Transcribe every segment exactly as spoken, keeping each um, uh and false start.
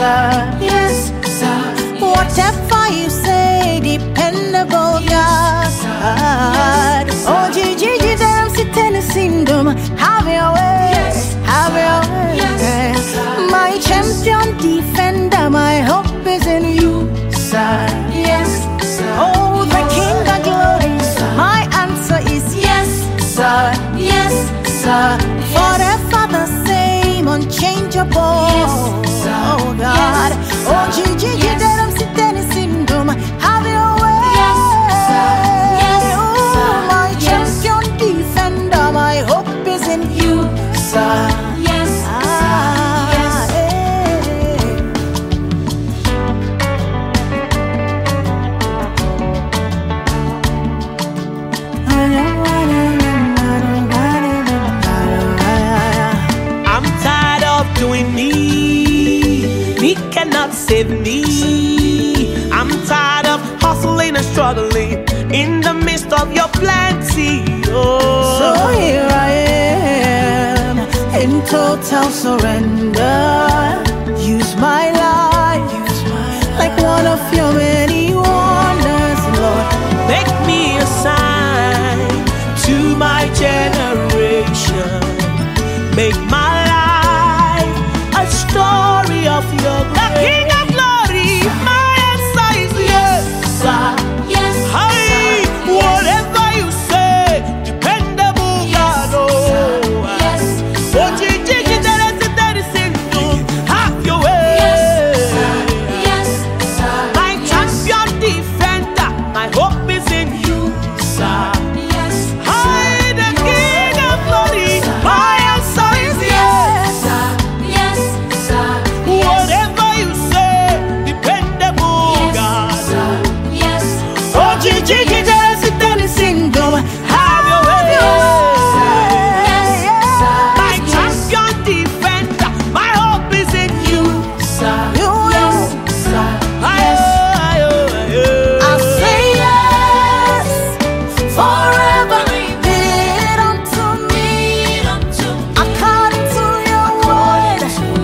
sir. Yes, sir. Whatever you say, dependable God. Oh, Gigi, I'm sitting in syndrome. Have your way, have your way. My champion defender, my hope is in you, sir. Yes, sir. Oh, the King of glory, my answer is yes, sir. Yes, sir. Forever the same, unchangeable. Oh God, oh Gigi, I'm sitting in syndrome. Have your way. Oh, my champion defender, my hope is in you, sir. Yes, ah, yes. I'm tired of doing me. Me cannot save me. I'm tired of hustling and struggling in the midst of your plenty. Oh. So here I am in total surrender. Use my life like one of your many wonders, Lord. Make me a sign to my generation. Make my life a story of your grace. The King of glory, my answer is yes, sir. Yes, Hey, whatever you say, dependable God. Oh, yes, oh, Gigi, that is that is in you. Have your way. yes, sir. My champion defender, my hope is in you, sir. Yes, Hey, the King of glory, my answer is yes. yes, sir. Whatever you say, dependable God. Yes, Oh, Gigi, that is that is in you. Have your way. My champion defender, my hope is in you, sir. you, yes, sir. Aye, aye, aye, aye. I say yes, forever be it unto me, according to your word.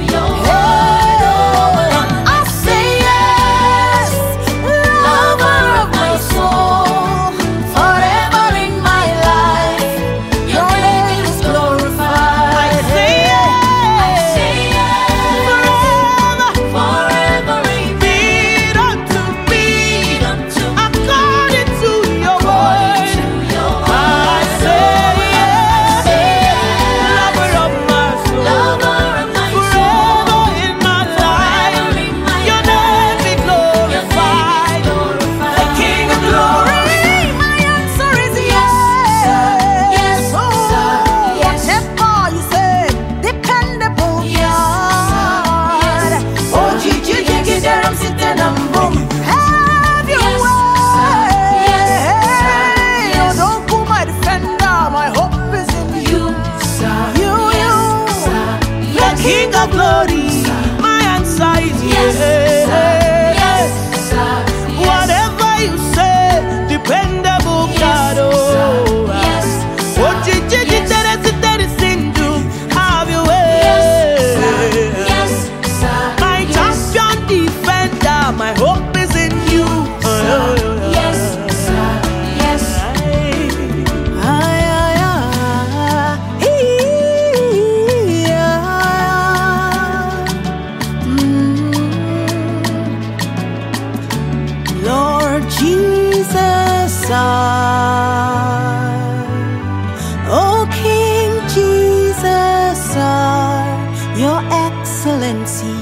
I say yes, lover of my soul, forever in my life, your name is glorified. I say yes, forever, forever be it unto me, according to your word. I say yes, lover of my soul, forever in my life, your name be glorified. The King of glory, my answer is yes. Yes, oh, whatever you say, dependable God. Oh, Gigi, Gigi, there I'm sitting and boom. Have your way. Oh, don't pull my defender, my hope is in you. You, you. the King of glory, my answer is yes. Whatever you say, dependable God. Oh, oh, Gigi, that is that is in you. Have your way. My champion defender, my hope is in you. Ay, ay, ay, yeah. Mm. Lord Jesus, I, oh King Jesus, I, your excellency.